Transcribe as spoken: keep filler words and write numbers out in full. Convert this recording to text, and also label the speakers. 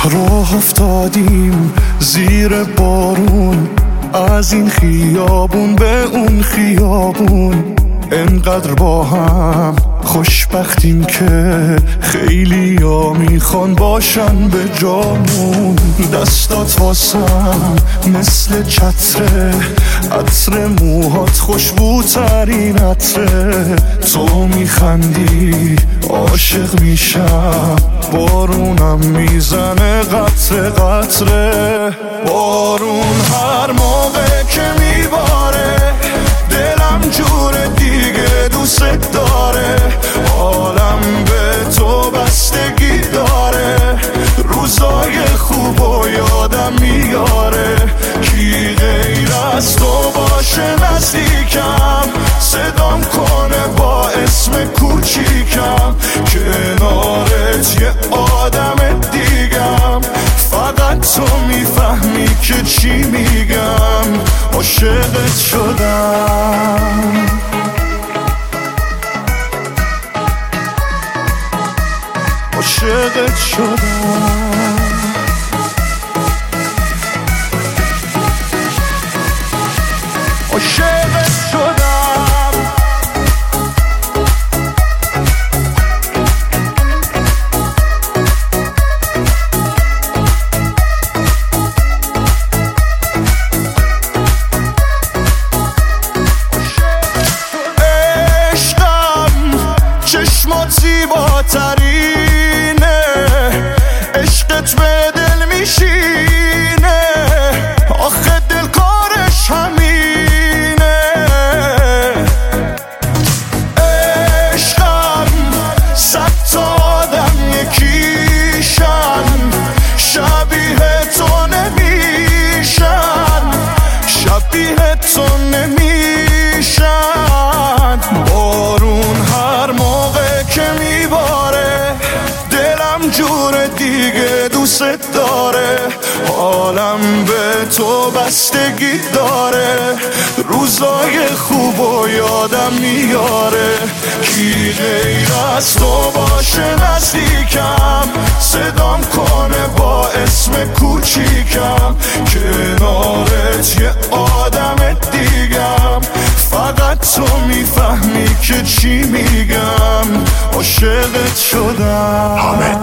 Speaker 1: راه افتادیم زیر بارون، از این خیابون به اون خیابون، انقدر با هم خوشبختیم که خیلی ها میخوان باشن به جامون. دستات واسم مثل چتره، عطر موهات خوشبوترین عطره. تو میخندی عاشق میشم، بارونم میزنه قطره قطره. بارون هر موقع که میباره دلم جور دیگه دوست داره. حالم به تو بستگی داره، روزای خوب و یادم میاره. کی غیر از تو باشه نزدیکم، صدام کنه با اسم کوچیکم. کنارت یه آدم دیگم، فقط تو میفهمی که چی میگم. عاشقت شدم، عاشقت شدم، عاشقت شدم. چشمات زیباترینه، عشقت به دل میشینه، آخه دل کارش همینه. عشقم صد تا آدم یکیشن، شبیه تو نمیشن، شبیه تو نمیشن. بارون هر موقع که میباره دلم جور دیگه دوست داره. حالم به تو بستگی داره، روزای خوب و یادم میاره. کی غیر از تو باشه نزدیکم، صدام کنه با اسم کوچیکم. کنارت یه آدم دیگم، فقط تو میفهمی که چی میگم. عاشقت شدم.